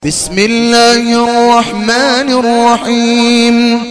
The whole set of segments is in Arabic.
بسم الله الرحمن الرحيم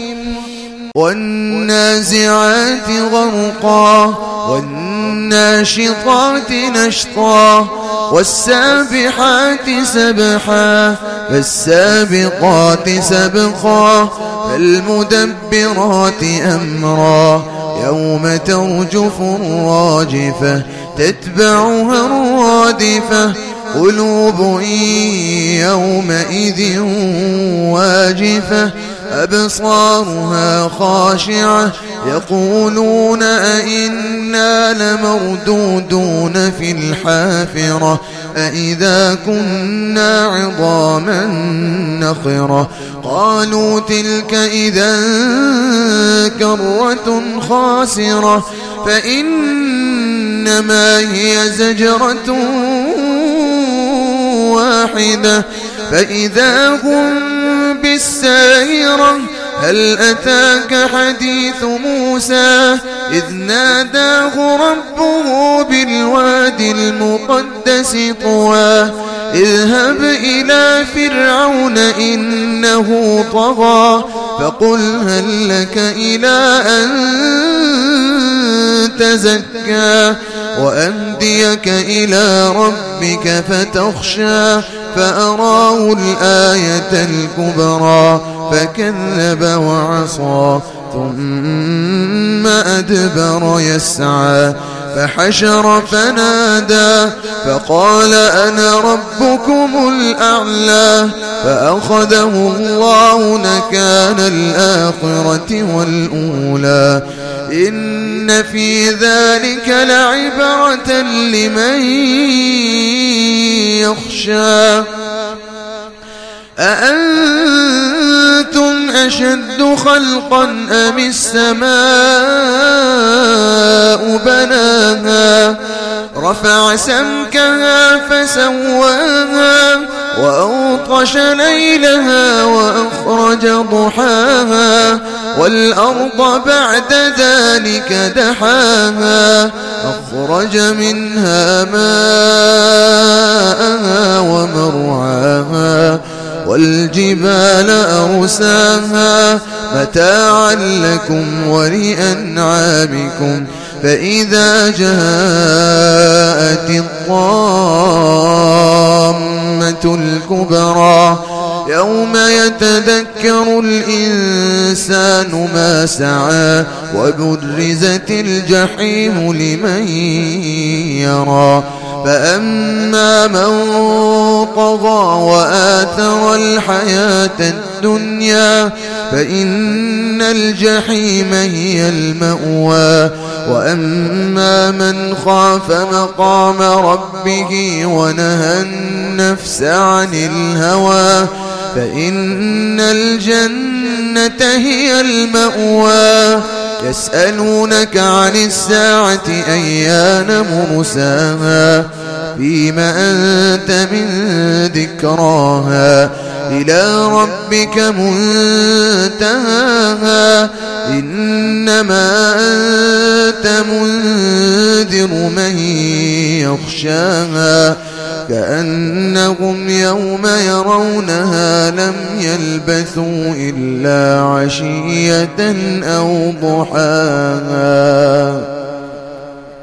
والنازعات غرقا والناشطات نشطا والسابحات سبحا فالسابقات سبقا فالمدبرات أمرا يوم ترجف الراجفة تتبعها الرادفة قلوب يومئذ واجفة أبصارها خاشعة يقولون أئنا لمردودون في الحافرة أئذا كنا عظاما نخرة قالوا تلك إذا كرة خاسرة فإنما هي زجرة واحدة فإذا هم بالساهرة هل أتاك حديث موسى إذ ناداه ربه بالوادي المقدس طوى اذهب إلى فرعون إنه طغى فقل هل لك إلى أن تزكى وأهديك إلى ربك فتخشى فأراه الآية الكبرى فكذب وعصى ثم أدبر يسعى فحشر فنادى فقال أنا ربكم الأعلى فأخذه الله نكال الآخرة والأولى إن في ذلك لعبرة لمن يخشى أأنتم أشد خلقا أم السماء بناها رفع سمكها فسواها وأغطش ليلها وأخرج ضحاها والأرض بعد ذلك دحاها أخرج منها ماءها ومرعاها والجبال أرساها متاعا لكم ولأنعامكم فإذا جاءت الطامة الكبرى يوم يتذكر الإنسان ما سعى وبرزت الجحيم لمن يرى فأما من طغى وآثر الحياة الدنيا فإن الجحيم هي المأوى وأما من خاف مقام ربه ونهى النفس عن الهوى فإن الجنة هي المأوى يسألونك عن الساعة أيان مرساها فيما أنت من ذكراها إلى ربك منتهاها إنما أنت منذر من يخشاها كأنهم يوم يرونها لم يلبثوا إلا عشية أو ضحاها.